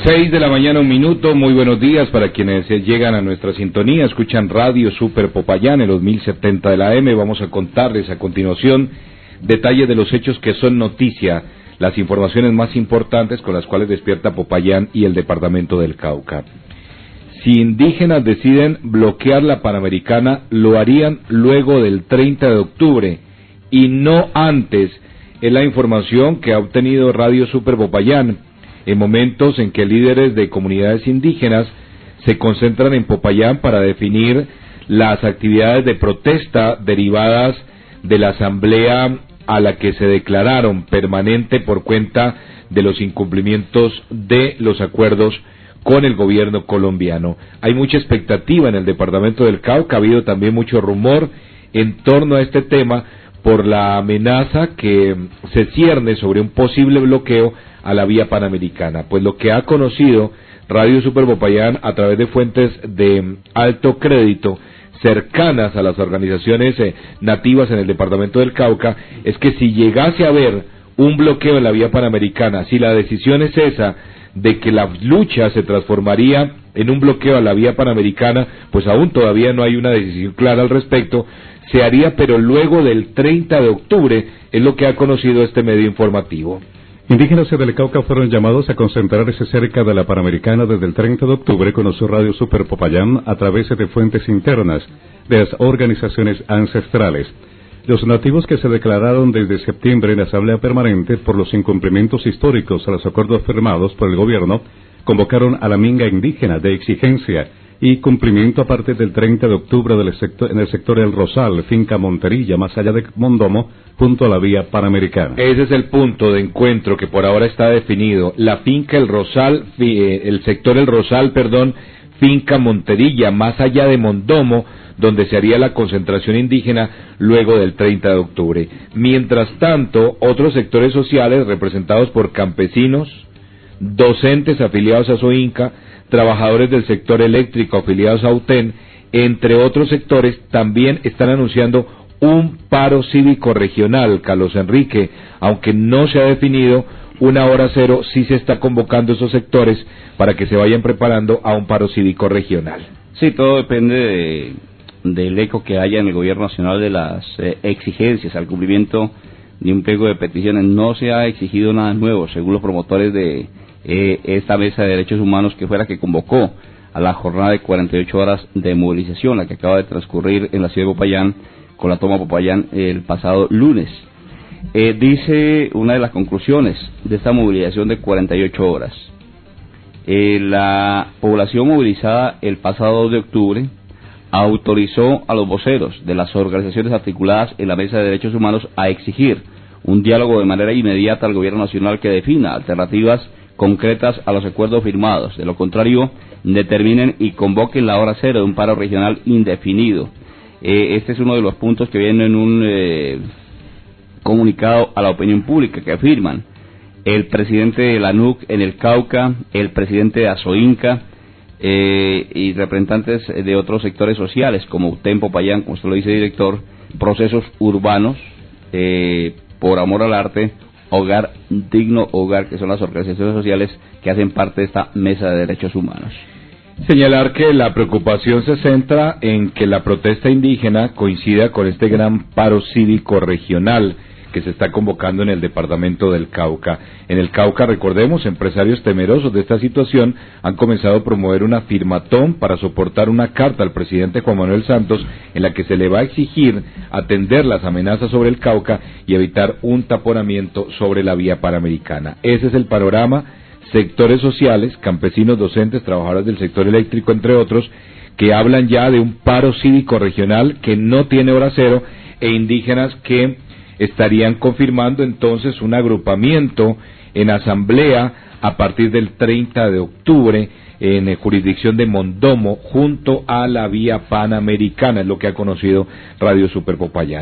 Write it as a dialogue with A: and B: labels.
A: 6 de la mañana, 1 minuto. Muy buenos días para quienes llegan a nuestra sintonía. Escuchan Radio Super Popayán en los 1070 de la AM. Vamos a contarles a continuación detalles de los hechos que son noticia, las informaciones más importantes con las cuales despierta Popayán y el departamento del Cauca. Si indígenas deciden bloquear la Panamericana, lo harían luego del 30 de octubre y no antes. Es la información que ha obtenido Radio Super Popayán en momentos en que líderes de comunidades indígenas se concentran en Popayán para definir las actividades de protesta derivadas de la asamblea a la que se declararon permanente por cuenta de los incumplimientos de los acuerdos con el gobierno colombiano. Hay mucha expectativa en el departamento del Cauca, ha habido también mucho rumor en torno a este tema por la amenaza que se cierne sobre un posible bloqueo a la vía panamericana. Pues lo que ha conocido Radio Super Popayán a través de fuentes de alto crédito cercanas a las organizaciones nativas en el departamento del Cauca es que si llegase a haber un bloqueo en la vía panamericana, si la decisión es esa de que la lucha se transformaría en un bloqueo a la vía panamericana, pues aún todavía no hay una decisión clara al respecto, se haría pero luego del 30 de octubre, es lo que ha conocido este medio informativo.
B: Indígenas del Cauca fueron llamados a concentrarse cerca de la Panamericana desde el 30 de octubre, conoció Radio Super Popayán a través de fuentes internas de las organizaciones ancestrales. Los nativos que se declararon desde septiembre en la Asamblea Permanente por los incumplimientos históricos a los acuerdos firmados por el gobierno, convocaron a la minga indígena de exigencia y cumplimiento a partir del 30 de octubre en el sector El Rosal, finca Monterilla, más allá de Mondomo, junto a la vía Panamericana.
A: Ese es el punto de encuentro que por ahora está definido. La finca El Rosal, el sector El Rosal, finca Monterilla, más allá de Mondomo, donde se haría la concentración indígena luego del 30 de octubre. Mientras tanto, otros sectores sociales representados por campesinos, docentes afiliados a SOINCA, trabajadores del sector eléctrico afiliados a UTEN, entre otros sectores, también están anunciando un paro cívico regional, Carlos Enrique, aunque no se ha definido una hora cero, sí se está convocando esos sectores para que se vayan preparando a un paro cívico regional.
C: Sí, todo depende del eco que haya en el gobierno nacional de las exigencias al cumplimiento de un pliego de peticiones. No se ha exigido nada nuevo, según los promotores de esta mesa de derechos humanos, que fue la que convocó a la jornada de 48 horas de movilización, la que acaba de transcurrir en la ciudad de Popayán, con la toma de Popayán el pasado lunes. Dice una de las conclusiones de esta movilización de 48 horas. La población movilizada el pasado 2 de octubre autorizó a los voceros de las organizaciones articuladas en la Mesa de Derechos Humanos a exigir un diálogo de manera inmediata al gobierno nacional que defina alternativas concretas a los acuerdos firmados. De lo contrario, determinen y convoquen la hora cero de un paro regional indefinido. Este es uno de los puntos que viene en un comunicado a la opinión pública que afirman el presidente de la NUC en el Cauca, el presidente de ASOINCA y representantes de otros sectores sociales como UTEN Popayán, como usted lo dice, director, Procesos Urbanos, Por Amor al Arte, Hogar Digno Hogar, que son las organizaciones sociales que hacen parte de esta mesa de derechos humanos.
A: Señalar que la preocupación se centra en que la protesta indígena coincida con este gran paro cívico regional que se está convocando en el departamento del Cauca. En el Cauca, recordemos, empresarios temerosos de esta situación han comenzado a promover una firmatón para soportar una carta al presidente Juan Manuel Santos en la que se le va a exigir atender las amenazas sobre el Cauca y evitar un taponamiento sobre la vía panamericana. Ese es el panorama. Sectores sociales, campesinos, docentes, trabajadores del sector eléctrico, entre otros, que hablan ya de un paro cívico regional que no tiene hora cero, e indígenas que estarían confirmando entonces un agrupamiento en asamblea a partir del 30 de octubre en jurisdicción de Mondomo junto a la vía panamericana, es lo que ha conocido Radio Super Popayán.